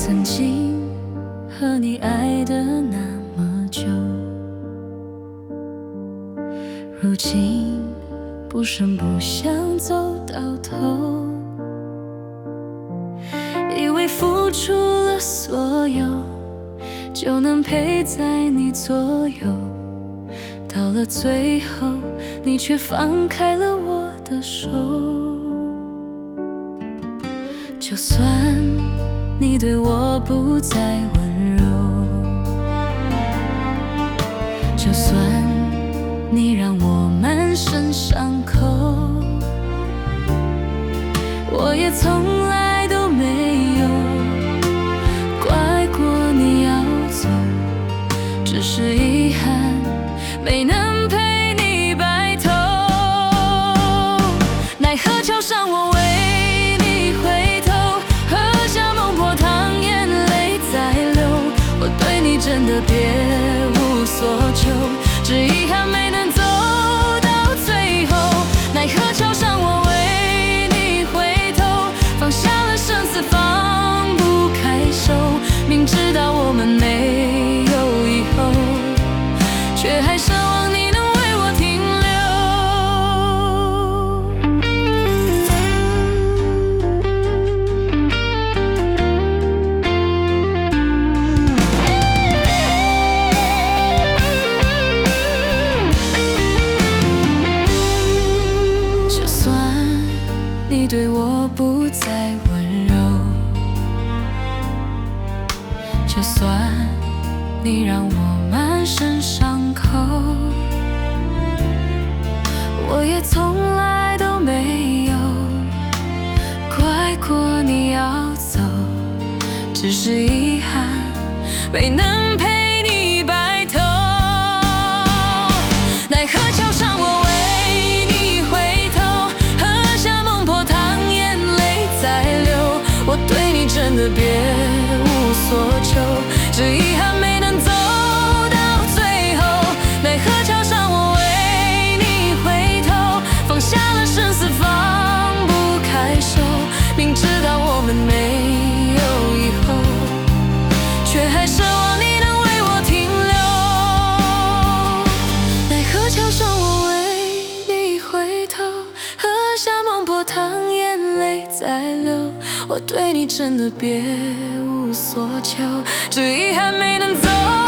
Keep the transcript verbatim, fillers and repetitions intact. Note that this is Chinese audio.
曾经和你爱的那么久，如今不声不响走到头，以为付出了所有就能陪在你左右，到了最后你却放开了我的手。就算你对我不再温柔，就算你让我满身伤口，我也从来都没有怪过你要走，只是遗憾没能陪你白头。奈何桥上我为你回头，喝下孟婆汤，眼泪在流，我对你真的别无所求，只遗憾没能走到最后。奈何桥上我为你回头，放下了生死放不开手，明知道我们没有以后，却还奢望你能为我停留。就算你对我不再温柔，就算你让我满身伤口，我也从来都没有怪过你要走，只是遗憾没能陪你白头。奈何桥上我为你回头，喝下孟婆汤，眼泪在流，我对你真的别无所求，只遗憾没能走到最后。奈何桥上我为你回头，放下了生死放不开手，明知道我们没有以后，却还奢望你能为我停留。奈何桥上我为你回头，喝下孟婆汤，眼泪在流，我对你真的别无所求，只遗憾没能走